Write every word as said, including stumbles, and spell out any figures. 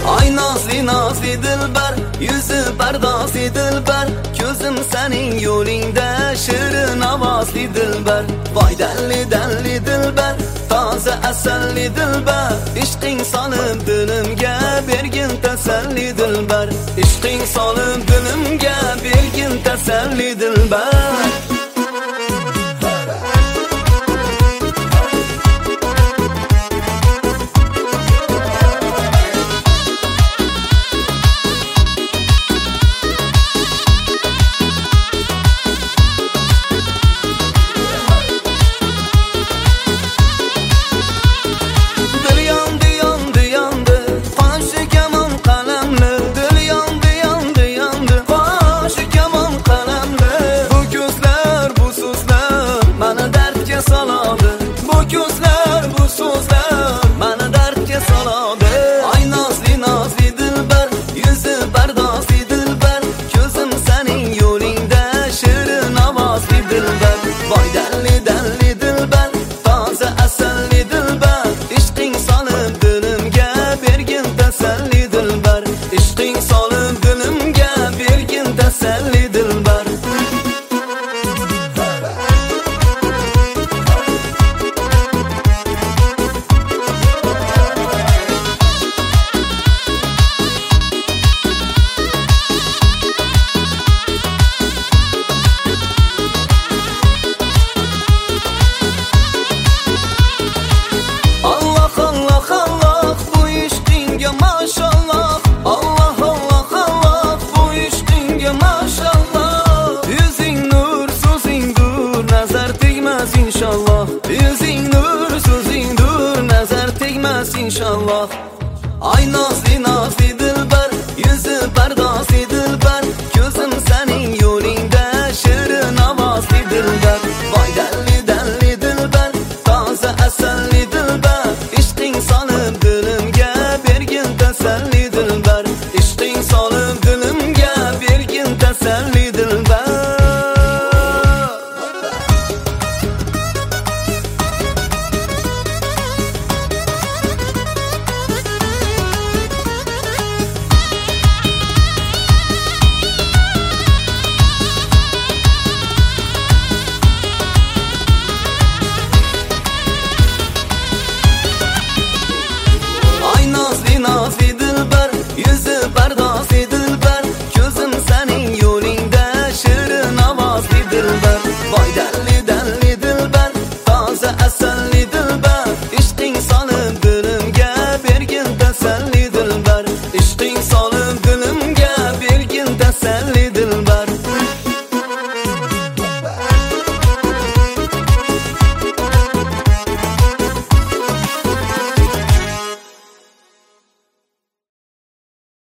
Ay nazli nazli dilbar, yüzü pardasi dilbar, ko'zim sening yo'lingda shirin ovozli dilbar. Voy dalli dalli dilbar, toza asalli dilbar, ishqing solib dilimga bergin tasalli dilbar. Ishqing solib dilimga bergin tasalli dilbar. İnşallah. Ay nazli nazli dilbar, yüzü pardasi